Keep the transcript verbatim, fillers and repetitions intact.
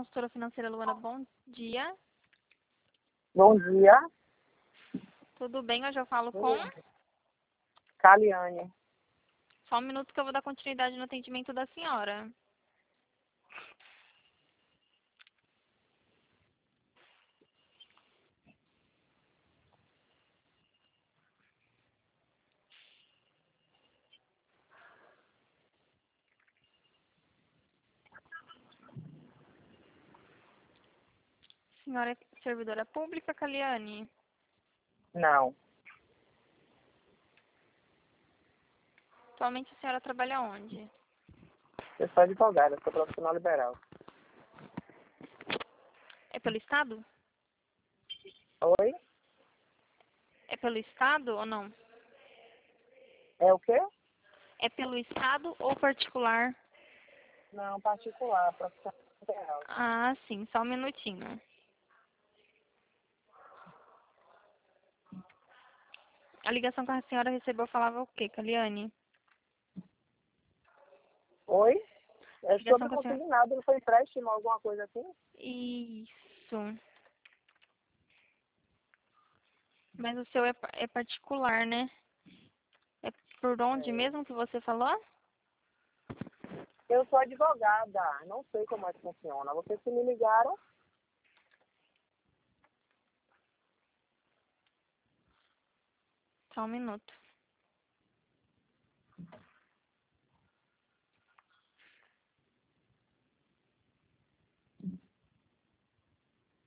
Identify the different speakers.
Speaker 1: consultora financeira Luana, bom dia.
Speaker 2: Bom dia.
Speaker 1: Tudo bem? Hoje eu falo com...
Speaker 2: Caliane.
Speaker 1: Só um minuto que eu vou dar continuidade no atendimento da senhora. Senhora é servidora pública, Caliane?
Speaker 2: Não.
Speaker 1: Atualmente a senhora trabalha onde?
Speaker 2: Eu sou advogada, sou profissional liberal.
Speaker 1: É pelo Estado?
Speaker 2: Oi?
Speaker 1: É pelo Estado ou não?
Speaker 2: É o quê?
Speaker 1: É pelo Estado ou particular?
Speaker 2: Não, particular, profissional liberal.
Speaker 1: Ah, sim. Só um minutinho. A ligação que a senhora recebeu falava o quê, Caliane?
Speaker 2: Oi?
Speaker 1: A
Speaker 2: É
Speaker 1: ligação
Speaker 2: sobre
Speaker 1: que a senhora...
Speaker 2: consignado, não foi empréstimo, alguma coisa assim?
Speaker 1: Isso. Mas o seu é, pa- é particular, né? É por onde
Speaker 2: É.
Speaker 1: mesmo que você falou?
Speaker 2: Eu sou advogada, não sei como é que funciona. Vocês que me ligaram,
Speaker 1: Só um minuto.